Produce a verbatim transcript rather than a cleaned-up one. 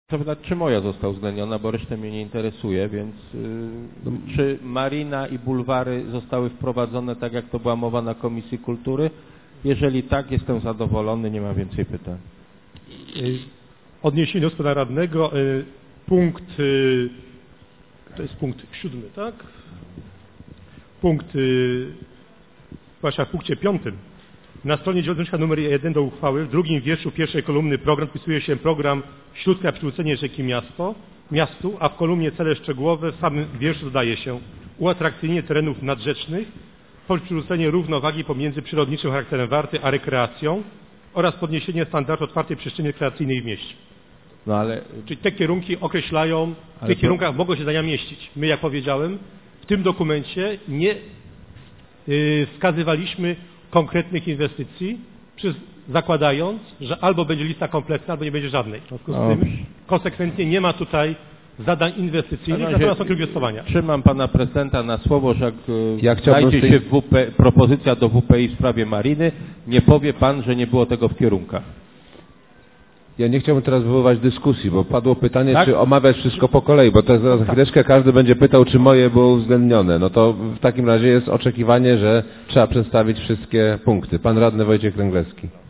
Chcę pytać, czy moja została uwzględniona, bo resztę mnie nie interesuje, więc yy, czy marina i bulwary zostały wprowadzone tak, jak to była mowa na Komisji Kultury? Jeżeli tak, jestem zadowolony, nie mam więcej pytań. Odniesienie do pana radnego, punkt, to jest punkt siódmy, tak? Punkt, właśnie w punkcie piątym. Na stronie dziewiątego numer jeden do uchwały, w drugim wierszu pierwszej kolumny program wpisuje się program Śródka przywrócenie rzeki miasto, miastu, a w kolumnie cele szczegółowe w samym wierszu dodaje się uatrakcyjnienie terenów nadrzecznych, przywrócenie równowagi pomiędzy przyrodniczym charakterem warty a rekreacją oraz podniesienie standardu otwartej przestrzeni rekreacyjnej w mieście. No ale... Czyli te kierunki określają, w tych to... kierunkach mogą się zdania mieścić. My, jak powiedziałem, w tym dokumencie nie yy, wskazywaliśmy konkretnych inwestycji, przy, zakładając, że albo będzie lista kompletna, albo nie będzie żadnej. W związku z tym konsekwentnie nie ma tutaj zadań inwestycyjnych, natomiast są kierunki inwestowania. Trzymam pana prezydenta na słowo, że jak ja znajdzie tej... się w W P, propozycja do W P I w sprawie mariny, nie powie pan, że nie było tego w kierunkach. Ja nie chciałbym teraz wywoływać dyskusji, bo padło pytanie, tak? Czy omawiać wszystko po kolei, bo to zaraz za chwileczkę każdy będzie pytał, czy moje było uwzględnione. No to w takim razie jest oczekiwanie, że trzeba przedstawić wszystkie punkty. Pan radny Wojciech Ręglewski.